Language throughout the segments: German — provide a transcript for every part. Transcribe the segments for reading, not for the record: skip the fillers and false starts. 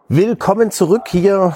Willkommen zurück hier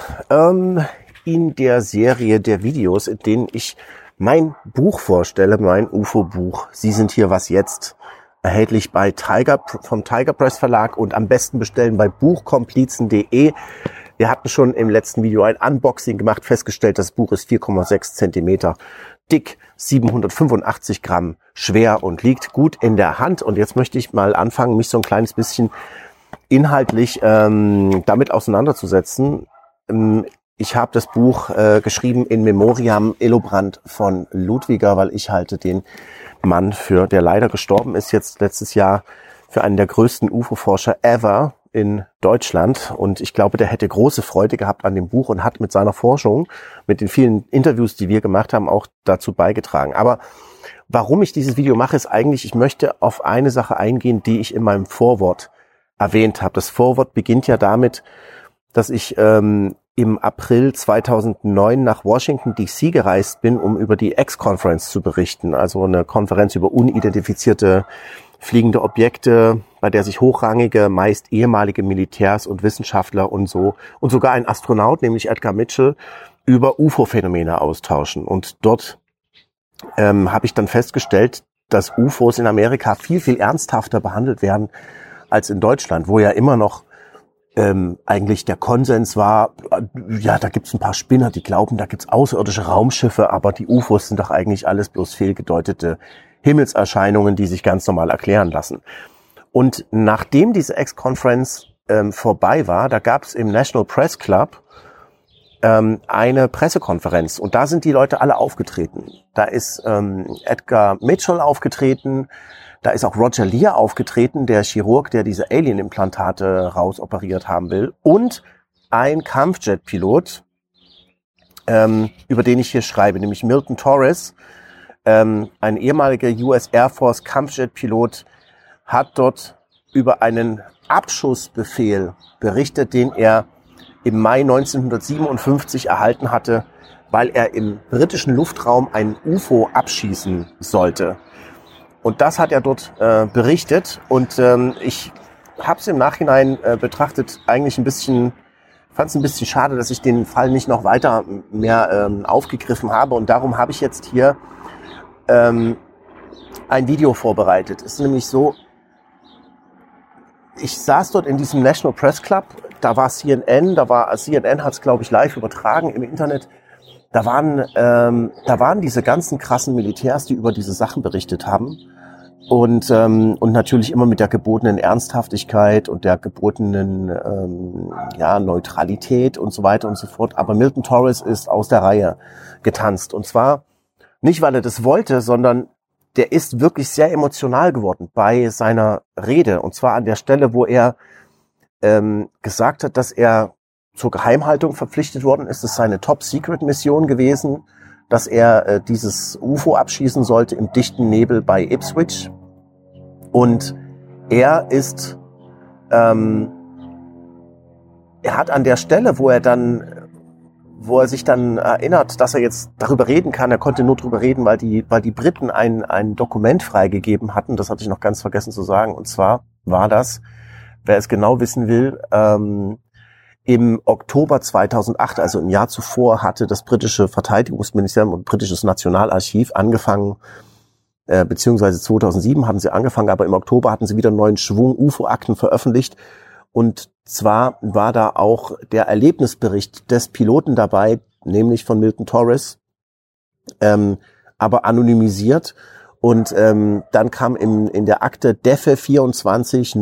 in der Serie der Videos, in denen ich mein Buch vorstelle, mein UFO-Buch. Sie sind hier was jetzt, erhältlich bei vom Tiger Press Verlag und am besten bestellen bei buchkomplizen.de. Wir hatten schon im letzten Video ein Unboxing gemacht, festgestellt, das Buch ist 4,6 Zentimeter dick, 785 Gramm schwer und liegt gut in der Hand. Und jetzt möchte ich mal anfangen, mich so ein kleines bisschen inhaltlich damit auseinanderzusetzen. Ich habe das Buch geschrieben in Memoriam Illobrand von Ludwiger, weil ich halte den Mann der leider gestorben ist jetzt letztes Jahr, für einen der größten UFO-Forscher ever in Deutschland. Und ich glaube, der hätte große Freude gehabt an dem Buch und hat mit seiner Forschung, mit den vielen Interviews, die wir gemacht haben, auch dazu beigetragen. Aber warum ich dieses Video mache, ist eigentlich, ich möchte auf eine Sache eingehen, die ich in meinem Vorwort erwähnt habe. Das Vorwort beginnt ja damit, dass ich im April 2009 nach Washington D.C. gereist bin, um über die X-Conference zu berichten, also eine Konferenz über unidentifizierte fliegende Objekte, bei der sich hochrangige, meist ehemalige Militärs und Wissenschaftler und sogar ein Astronaut, nämlich Edgar Mitchell, über UFO-Phänomene austauschen. Und dort habe ich dann festgestellt, dass UFOs in Amerika viel, viel ernsthafter behandelt werden als in Deutschland, wo ja immer noch eigentlich der Konsens war, ja, da gibt's ein paar Spinner, die glauben, da gibt's außerirdische Raumschiffe, aber die UFOs sind doch eigentlich alles bloß fehlgedeutete Himmelserscheinungen, die sich ganz normal erklären lassen. Und nachdem diese X-Conference vorbei war, da gab's im National Press Club eine Pressekonferenz und da sind die Leute alle aufgetreten. Da ist Edgar Mitchell aufgetreten, da ist auch Roger Lear aufgetreten, der Chirurg, der diese Alien-Implantate rausoperiert haben will, und ein Kampfjet-Pilot, über den ich hier schreibe, nämlich Milton Torres, ein ehemaliger US Air Force Kampfjet-Pilot, hat dort über einen Abschussbefehl berichtet, den er im Mai 1957 erhalten hatte, weil er im britischen Luftraum ein UFO abschießen sollte. Und das hat er dort berichtet und ich habe es im Nachhinein betrachtet eigentlich fand es ein bisschen schade, dass ich den Fall nicht noch weiter mehr aufgegriffen habe, und darum habe ich jetzt hier ein Video vorbereitet. Es ist nämlich so, ich saß dort in diesem National Press Club, da war CNN, CNN hat es, glaube ich, live übertragen im Internet. Da waren diese ganzen krassen Militärs, die über diese Sachen berichtet haben. Und natürlich immer mit der gebotenen Ernsthaftigkeit und der gebotenen Neutralität und so weiter und so fort. Aber Milton Torres ist aus der Reihe getanzt. Und zwar nicht, weil er das wollte, sondern der ist wirklich sehr emotional geworden bei seiner Rede. Und zwar an der Stelle, wo er gesagt hat, dass er zur Geheimhaltung verpflichtet worden ist. Das ist seine Top-Secret-Mission gewesen, dass er dieses UFO abschießen sollte im dichten Nebel bei Ipswich. Und er hat an der Stelle, wo er sich dann erinnert, dass er jetzt darüber reden kann, er konnte nur darüber reden, weil die Briten ein Dokument freigegeben hatten, das hatte ich noch ganz vergessen zu sagen, und zwar war das, wer es genau wissen will, im Oktober 2008, also im Jahr zuvor, hatte das britische Verteidigungsministerium und britisches Nationalarchiv angefangen, beziehungsweise 2007 hatten sie angefangen, aber im Oktober hatten sie wieder einen neuen Schwung UFO-Akten veröffentlicht. Und zwar war da auch der Erlebnisbericht des Piloten dabei, nämlich von Milton Torres, aber anonymisiert. Und dann kam in der Akte DEFE 24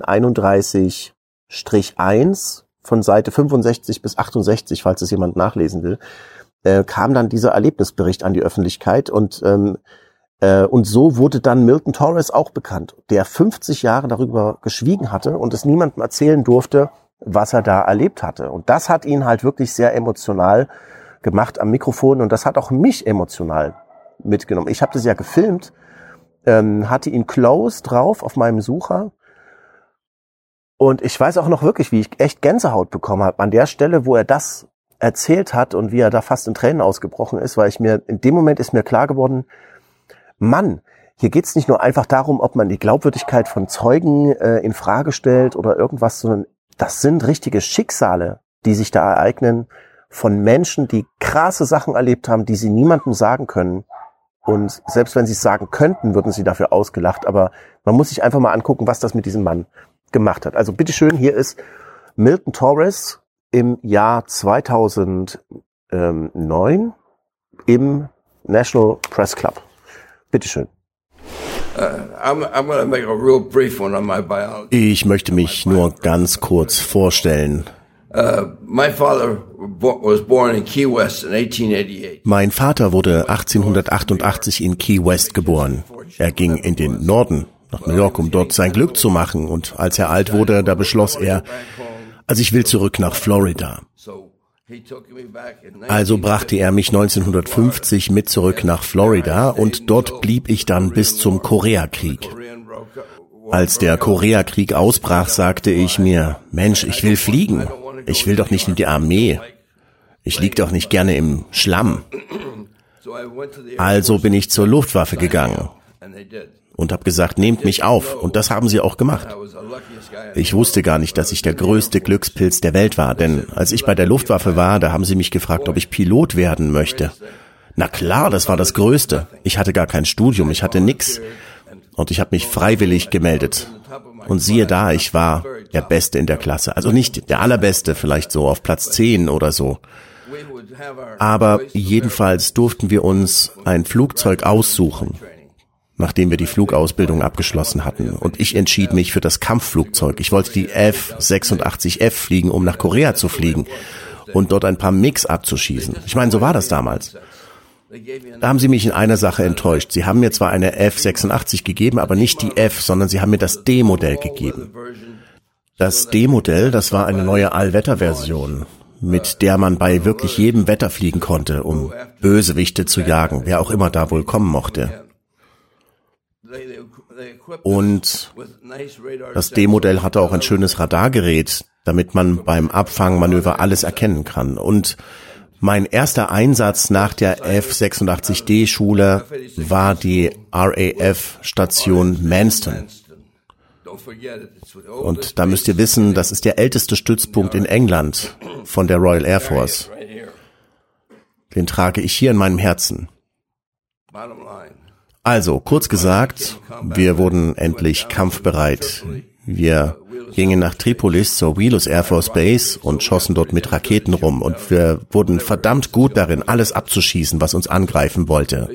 1931-1 von Seite 65 bis 68, falls es jemand nachlesen will, kam dann dieser Erlebnisbericht an die Öffentlichkeit. Und so wurde dann Milton Torres auch bekannt, der 50 Jahre darüber geschwiegen hatte und es niemandem erzählen durfte, was er da erlebt hatte. Und das hat ihn halt wirklich sehr emotional gemacht am Mikrofon, und das hat auch mich emotional mitgenommen. Ich habe das ja gefilmt, hatte ihn close drauf auf meinem Sucher, und ich weiß auch noch wirklich, wie ich echt Gänsehaut bekommen habe an der Stelle, wo er das erzählt hat und wie er da fast in Tränen ausgebrochen ist, weil in dem Moment ist mir klar geworden, Mann, hier geht's nicht nur einfach darum, ob man die Glaubwürdigkeit von Zeugen in Frage stellt oder irgendwas, sondern das sind richtige Schicksale, die sich da ereignen von Menschen, die krasse Sachen erlebt haben, die sie niemandem sagen können. Und selbst wenn sie es sagen könnten, würden sie dafür ausgelacht. Aber man muss sich einfach mal angucken, was das mit diesem Mann gemacht hat. Also bitteschön, hier ist Milton Torres im Jahr 2009 im National Press Club. Bitteschön. Ich möchte mich nur ganz kurz vorstellen. Mein Vater wurde 1888 in Key West geboren. Er ging in den Norden, nach New York, um dort sein Glück zu machen. Und als er alt wurde, da beschloss er, also ich will zurück nach Florida. Also brachte er mich 1950 mit zurück nach Florida und dort blieb ich dann bis zum Koreakrieg. Als der Koreakrieg ausbrach, sagte ich mir, Mensch, ich will fliegen. Ich will doch nicht in die Armee. Ich lieg doch nicht gerne im Schlamm. Also bin ich zur Luftwaffe gegangen und habe gesagt, nehmt mich auf. Und das haben sie auch gemacht. Ich wusste gar nicht, dass ich der größte Glückspilz der Welt war. Denn als ich bei der Luftwaffe war, da haben sie mich gefragt, ob ich Pilot werden möchte. Na klar, das war das Größte. Ich hatte gar kein Studium, ich hatte nix. Und ich habe mich freiwillig gemeldet. Und siehe da, ich war der Beste in der Klasse. Also nicht der Allerbeste, vielleicht so auf Platz 10 oder so. Aber jedenfalls durften wir uns ein Flugzeug aussuchen, nachdem wir die Flugausbildung abgeschlossen hatten. Und ich entschied mich für das Kampfflugzeug. Ich wollte die F-86F fliegen, um nach Korea zu fliegen und dort ein paar MiGs abzuschießen. Ich meine, so war das damals. Da haben sie mich in einer Sache enttäuscht. Sie haben mir zwar eine F-86 gegeben, aber nicht die F, sondern sie haben mir das D-Modell gegeben. Das D-Modell, das war eine neue Allwetterversion, mit der man bei wirklich jedem Wetter fliegen konnte, um Bösewichte zu jagen, wer auch immer da wohl kommen mochte. Und das D-Modell hatte auch ein schönes Radargerät, damit man beim Abfangmanöver alles erkennen kann. Und mein erster Einsatz nach der F-86D-Schule war die RAF-Station Manston. Und da müsst ihr wissen, das ist der älteste Stützpunkt in England von der Royal Air Force. Den trage ich hier in meinem Herzen. Also, kurz gesagt, wir wurden endlich kampfbereit. Wir gingen nach Tripolis zur Wheelus Air Force Base und schossen dort mit Raketen rum. Und wir wurden verdammt gut darin, alles abzuschießen, was uns angreifen wollte.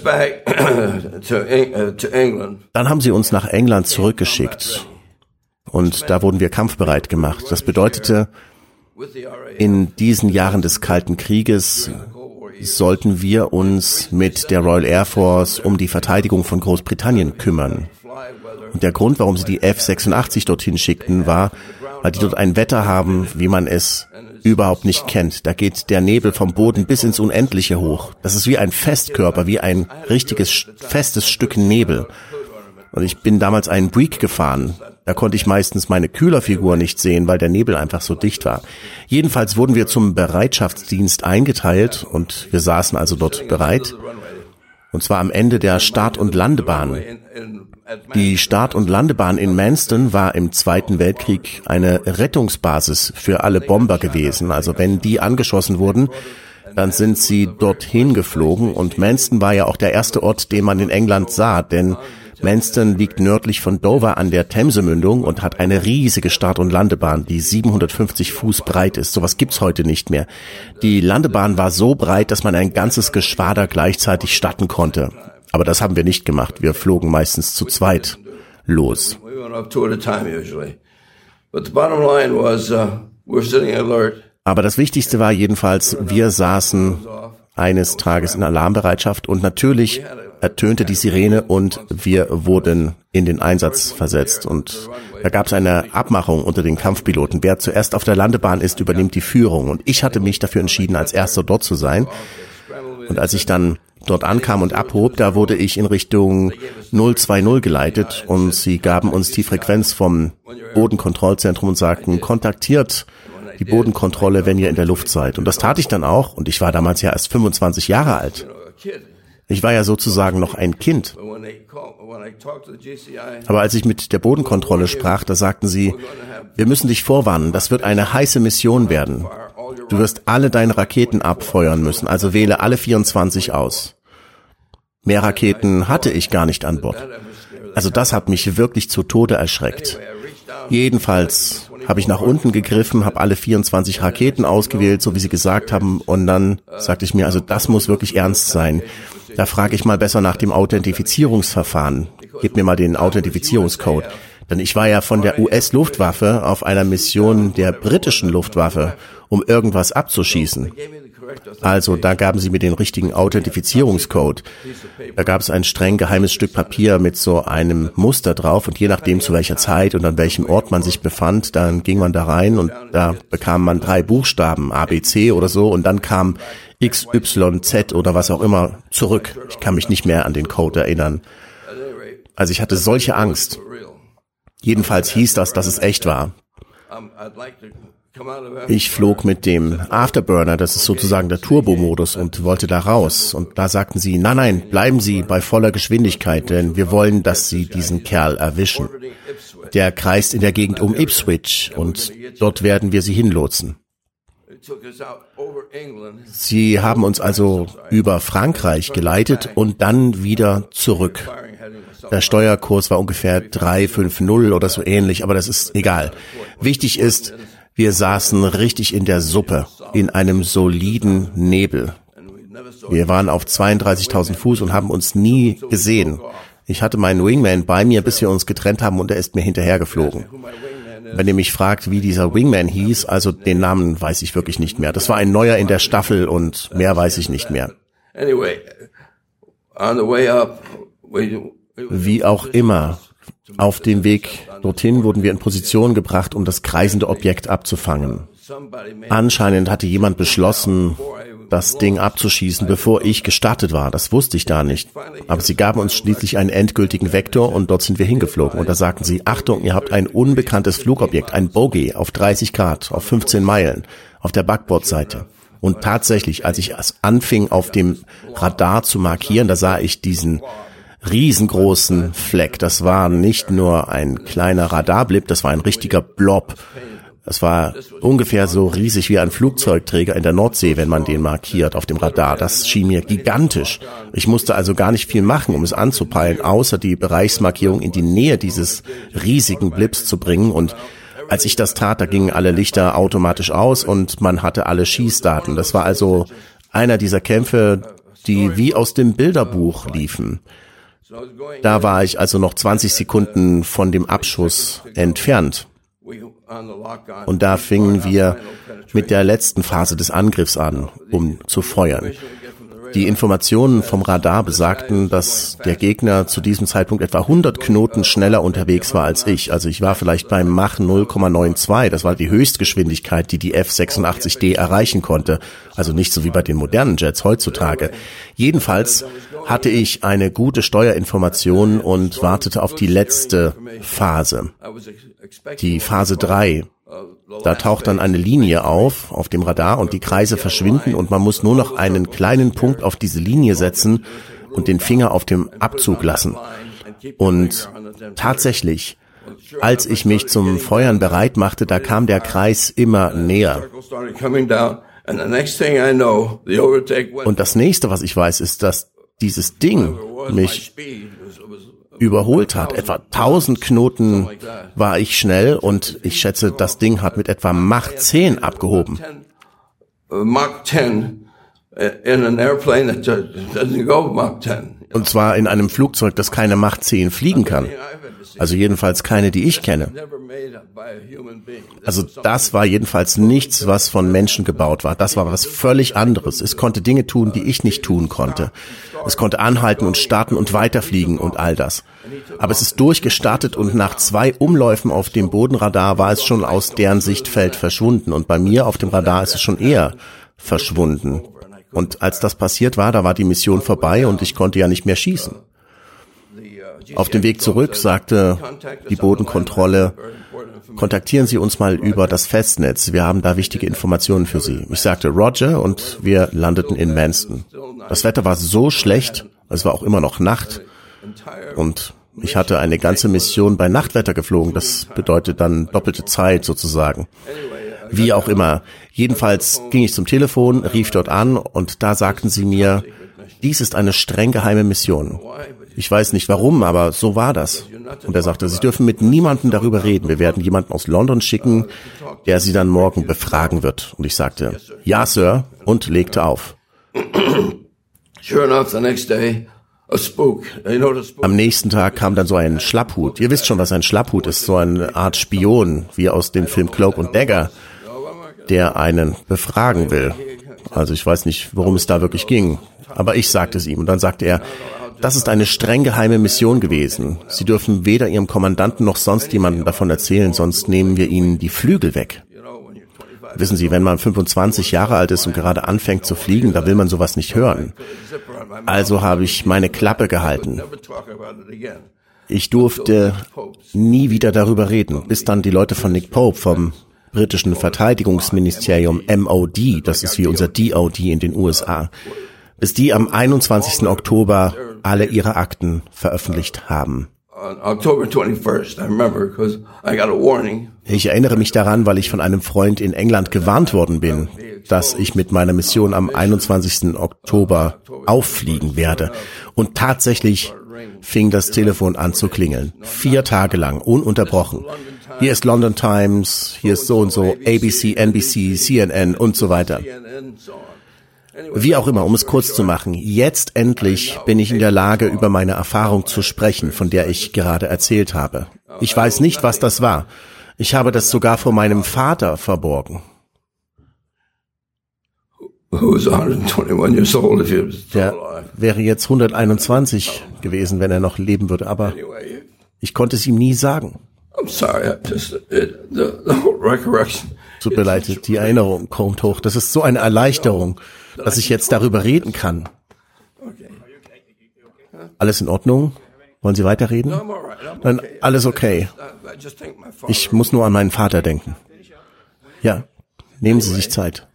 Dann haben sie uns nach England zurückgeschickt. Und da wurden wir kampfbereit gemacht. Das bedeutete, in diesen Jahren des Kalten Krieges sollten wir uns mit der Royal Air Force um die Verteidigung von Großbritannien kümmern. Und der Grund, warum sie die F-86 dorthin schickten, war, weil die dort ein Wetter haben, wie man es überhaupt nicht kennt. Da geht der Nebel vom Boden bis ins Unendliche hoch. Das ist wie ein Festkörper, wie ein richtiges, festes Stück Nebel. Und ich bin damals einen Buick gefahren. Da konnte ich meistens meine Kühlerfigur nicht sehen, weil der Nebel einfach so dicht war. Jedenfalls wurden wir zum Bereitschaftsdienst eingeteilt und wir saßen also dort bereit. Und zwar am Ende der Start- und Landebahn. Die Start- und Landebahn in Manston war im Zweiten Weltkrieg eine Rettungsbasis für alle Bomber gewesen. Also wenn die angeschossen wurden, dann sind sie dorthin geflogen. Und Manston war ja auch der erste Ort, den man in England sah, denn Manston liegt nördlich von Dover an der Themsemündung und hat eine riesige Start- und Landebahn, die 750 Fuß breit ist. Sowas gibt's heute nicht mehr. Die Landebahn war so breit, dass man ein ganzes Geschwader gleichzeitig starten konnte. Aber das haben wir nicht gemacht. Wir flogen meistens zu zweit los. Aber das Wichtigste war jedenfalls, wir saßen eines Tages in Alarmbereitschaft und natürlich ertönte die Sirene und wir wurden in den Einsatz versetzt. Und da gab es eine Abmachung unter den Kampfpiloten. Wer zuerst auf der Landebahn ist, übernimmt die Führung. Und ich hatte mich dafür entschieden, als Erster dort zu sein. Und als ich dann dort ankam und abhob, da wurde ich in Richtung 020 geleitet und sie gaben uns die Frequenz vom Bodenkontrollzentrum und sagten, kontaktiert die Bodenkontrolle, wenn ihr in der Luft seid. Und das tat ich dann auch und ich war damals ja erst 25 Jahre alt. Ich war ja sozusagen noch ein Kind. Aber als ich mit der Bodenkontrolle sprach, da sagten sie, wir müssen dich vorwarnen, das wird eine heiße Mission werden. Du wirst alle deine Raketen abfeuern müssen, also wähle alle 24 aus. Mehr Raketen hatte ich gar nicht an Bord. Also das hat mich wirklich zu Tode erschreckt. Jedenfalls habe ich nach unten gegriffen, habe alle 24 Raketen ausgewählt, so wie sie gesagt haben, und dann sagte ich mir, also das muss wirklich ernst sein. Da frage ich mal besser nach dem Authentifizierungsverfahren. Gib mir mal den Authentifizierungscode. Denn ich war ja von der US-Luftwaffe auf einer Mission der britischen Luftwaffe, um irgendwas abzuschießen. Also da gaben sie mir den richtigen Authentifizierungscode. Da gab es ein streng geheimes Stück Papier mit so einem Muster drauf und je nachdem zu welcher Zeit und an welchem Ort man sich befand, dann ging man da rein und da bekam man 3 Buchstaben, ABC oder so, und dann kam XYZ oder was auch immer zurück. Ich kann mich nicht mehr an den Code erinnern. Also ich hatte solche Angst. Jedenfalls hieß das, dass es echt war. Ich flog mit dem Afterburner, das ist sozusagen der Turbo-Modus, und wollte da raus. Und da sagten sie, nein, bleiben Sie bei voller Geschwindigkeit, denn wir wollen, dass Sie diesen Kerl erwischen. Der kreist in der Gegend um Ipswich und dort werden wir Sie hinlotsen. Sie haben uns also über Frankreich geleitet und dann wieder zurück. Der Steuerkurs war ungefähr 350 oder so ähnlich, aber das ist egal. Wichtig ist, wir saßen richtig in der Suppe, in einem soliden Nebel. Wir waren auf 32.000 Fuß und haben uns nie gesehen. Ich hatte meinen Wingman bei mir, bis wir uns getrennt haben, und er ist mir hinterhergeflogen. Wenn ihr mich fragt, wie dieser Wingman hieß, also den Namen weiß ich wirklich nicht mehr. Das war ein neuer in der Staffel und mehr weiß ich nicht mehr. Wie auch immer, auf dem Weg dorthin wurden wir in Position gebracht, um das kreisende Objekt abzufangen. Anscheinend hatte jemand beschlossen, das Ding abzuschießen, bevor ich gestartet war. Das wusste ich da nicht. Aber sie gaben uns schließlich einen endgültigen Vektor und dort sind wir hingeflogen. Und da sagten sie, Achtung, ihr habt ein unbekanntes Flugobjekt, ein Bogey auf 30 Grad, auf 15 Meilen, auf der Backbordseite. Und tatsächlich, als ich es anfing, auf dem Radar zu markieren, da sah ich diesen riesengroßen Fleck. Das war nicht nur ein kleiner Radarblip, das war ein richtiger Blob. Das war ungefähr so riesig wie ein Flugzeugträger in der Nordsee, wenn man den markiert auf dem Radar. Das schien mir gigantisch. Ich musste also gar nicht viel machen, um es anzupeilen, außer die Bereichsmarkierung in die Nähe dieses riesigen Blips zu bringen. Und als ich das tat, da gingen alle Lichter automatisch aus und man hatte alle Schießdaten. Das war also einer dieser Kämpfe, die wie aus dem Bilderbuch liefen. Da war ich also noch 20 Sekunden von dem Abschuss entfernt. Und da fingen wir mit der letzten Phase des Angriffs an, um zu feuern. Die Informationen vom Radar besagten, dass der Gegner zu diesem Zeitpunkt etwa 100 Knoten schneller unterwegs war als ich. Also ich war vielleicht beim Mach 0,92. Das war die Höchstgeschwindigkeit, die die F-86D erreichen konnte. Also nicht so wie bei den modernen Jets heutzutage. Jedenfalls hatte ich eine gute Steuerinformation und wartete auf die letzte Phase. Die Phase 3. Da taucht dann eine Linie auf dem Radar und die Kreise verschwinden und man muss nur noch einen kleinen Punkt auf diese Linie setzen und den Finger auf dem Abzug lassen. Und tatsächlich, als ich mich zum Feuern bereit machte, da kam der Kreis immer näher. Und das nächste, was ich weiß, ist, dass dieses Ding mich überholt hat. Etwa 1000 Knoten war ich schnell und ich schätze, das Ding hat mit etwa Mach 10 abgehoben. Mach 10 in an airplane that doesn't go Mach 10. Und zwar in einem Flugzeug, das keine Mach 10 fliegen kann. Also jedenfalls keine, die ich kenne. Also das war jedenfalls nichts, was von Menschen gebaut war. Das war was völlig anderes. Es konnte Dinge tun, die ich nicht tun konnte. Es konnte anhalten und starten und weiterfliegen und all das. Aber es ist durchgestartet und nach 2 Umläufen auf dem Bodenradar war es schon aus deren Sichtfeld verschwunden. Und bei mir auf dem Radar ist es schon eher verschwunden. Und als das passiert war, da war die Mission vorbei und ich konnte ja nicht mehr schießen. Auf dem Weg zurück sagte die Bodenkontrolle, kontaktieren Sie uns mal über das Festnetz, wir haben da wichtige Informationen für Sie. Ich sagte Roger und wir landeten in Manston. Das Wetter war so schlecht, es war auch immer noch Nacht und Ich hatte eine ganze Mission bei Nachtwetter geflogen. Das bedeutet dann doppelte Zeit sozusagen. Wie auch immer. Jedenfalls ging ich zum Telefon, rief dort an und da sagten sie mir, dies ist eine streng geheime Mission. Ich weiß nicht warum, aber so war das. Und er sagte, Sie dürfen mit niemandem darüber reden. Wir werden jemanden aus London schicken, der Sie dann morgen befragen wird. Und ich sagte, ja, Sir, und legte auf. Sure enough, the next day, a spook. Am nächsten Tag kam dann so ein Schlapphut. Ihr wisst schon, was ein Schlapphut ist. So eine Art Spion, wie aus dem Film Cloak und Dagger, der einen befragen will. Also ich weiß nicht, worum es da wirklich ging. Aber ich sagte es ihm. Und dann sagte er, das ist eine streng geheime Mission gewesen. Sie dürfen weder Ihrem Kommandanten noch sonst jemandem davon erzählen, sonst nehmen wir Ihnen die Flügel weg. Wissen Sie, wenn man 25 Jahre alt ist und gerade anfängt zu fliegen, da will man sowas nicht hören. Also habe ich meine Klappe gehalten. Ich durfte nie wieder darüber reden, bis dann die Leute von Nick Pope vom britischen Verteidigungsministerium MOD, das ist wie unser DOD in den USA, bis die am 21. Oktober alle ihre Akten veröffentlicht haben. Ich erinnere mich daran, weil ich von einem Freund in England gewarnt worden bin, dass ich mit meiner Mission am 21. Oktober auffliegen werde. Und tatsächlich fing das Telefon an zu klingeln. 4 Tage lang, ununterbrochen. Hier ist London Times, hier ist so und so, ABC, NBC, CNN und so weiter. Wie auch immer, um es kurz zu machen, jetzt endlich bin ich in der Lage, über meine Erfahrung zu sprechen, von der ich gerade erzählt habe. Ich weiß nicht, was das war. Ich habe das sogar vor meinem Vater verborgen. Der wäre jetzt 121 gewesen, wenn er noch leben würde, aber ich konnte es ihm nie sagen. Tut mir leid, die Erinnerung kommt hoch. Das ist so eine Erleichterung, dass ich jetzt darüber reden kann. Alles in Ordnung? Wollen Sie weiterreden? Nein, alles okay. Ich muss nur an meinen Vater denken. Ja, nehmen Sie sich Zeit.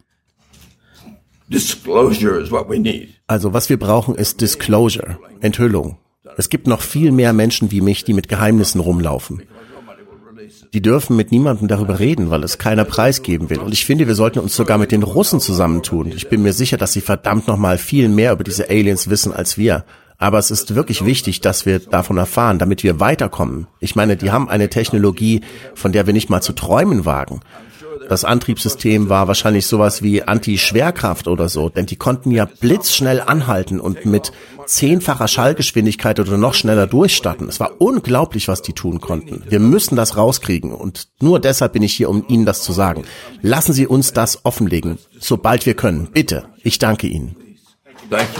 Also, was wir brauchen, ist Disclosure, Enthüllung. Es gibt noch viel mehr Menschen wie mich, die mit Geheimnissen rumlaufen. Die dürfen mit niemandem darüber reden, weil es keiner preisgeben will. Und ich finde, wir sollten uns sogar mit den Russen zusammentun. Ich bin mir sicher, dass sie verdammt nochmal viel mehr über diese Aliens wissen als wir. Aber es ist wirklich wichtig, dass wir davon erfahren, damit wir weiterkommen. Ich meine, die haben eine Technologie, von der wir nicht mal zu träumen wagen. Das Antriebssystem war wahrscheinlich sowas wie Anti-Schwerkraft oder so, denn die konnten ja blitzschnell anhalten und mit 10-facher Schallgeschwindigkeit oder noch schneller durchstarten. Es war unglaublich, was die tun konnten. Wir müssen das rauskriegen und nur deshalb bin ich hier, um Ihnen das zu sagen. Lassen Sie uns das offenlegen, sobald wir können. Bitte, ich danke Ihnen. Danke.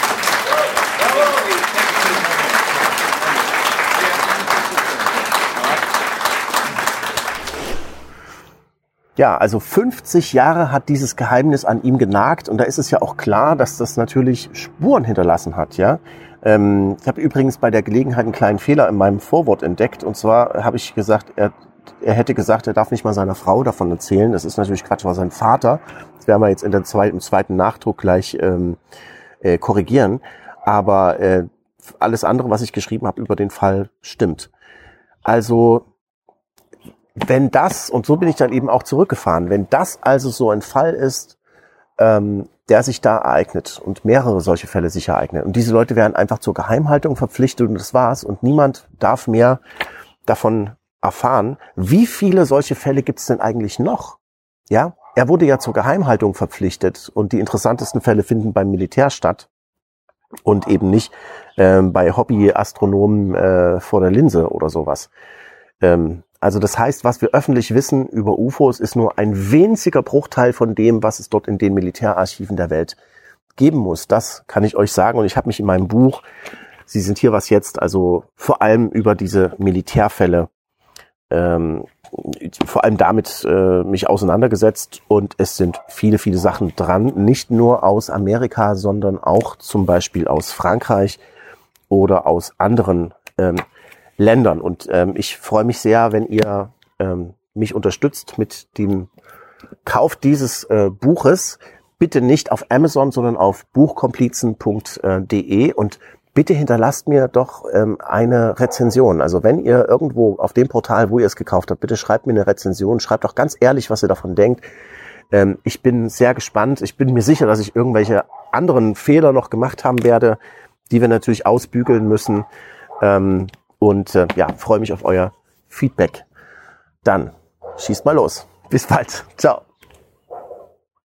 Ja, also 50 Jahre hat dieses Geheimnis an ihm genagt und da ist es ja auch klar, dass das natürlich Spuren hinterlassen hat, ja. Ich habe übrigens bei der Gelegenheit einen kleinen Fehler in meinem Vorwort entdeckt und zwar habe ich gesagt, er hätte gesagt, er darf nicht mal seiner Frau davon erzählen. Das ist natürlich Quatsch, war sein Vater. Das werden wir jetzt im zweiten Nachdruck gleich korrigieren. Aber alles andere, was ich geschrieben habe über den Fall, stimmt. Also wenn das, und so bin ich dann eben auch zurückgefahren, wenn das also so ein Fall ist, der sich da ereignet und mehrere solche Fälle sich ereignen und diese Leute werden einfach zur Geheimhaltung verpflichtet und das war's und niemand darf mehr davon erfahren, wie viele solche Fälle gibt es denn eigentlich noch? Ja, er wurde ja zur Geheimhaltung verpflichtet und die interessantesten Fälle finden beim Militär statt und eben nicht bei Hobbyastronomen vor der Linse oder sowas. Also das heißt, was wir öffentlich wissen über UFOs, ist nur ein winziger Bruchteil von dem, was es dort in den Militärarchiven der Welt geben muss. Das kann ich euch sagen und ich habe mich in meinem Buch, Sie sind hier was jetzt, also vor allem über diese Militärfälle, vor allem damit mich auseinandergesetzt und es sind viele, viele Sachen dran, nicht nur aus Amerika, sondern auch zum Beispiel aus Frankreich oder aus anderen Ländern. Und ich freue mich sehr, wenn ihr mich unterstützt mit dem Kauf dieses Buches. Bitte nicht auf Amazon, sondern auf buchkomplizen.de und bitte hinterlasst mir doch eine Rezension. Also wenn ihr irgendwo auf dem Portal, wo ihr es gekauft habt, bitte schreibt mir eine Rezension. Schreibt doch ganz ehrlich, was ihr davon denkt. Ich bin sehr gespannt. Ich bin mir sicher, dass ich irgendwelche anderen Fehler noch gemacht haben werde, die wir natürlich ausbügeln müssen. Freue mich auf euer Feedback. Dann schießt mal los. Bis bald. Ciao.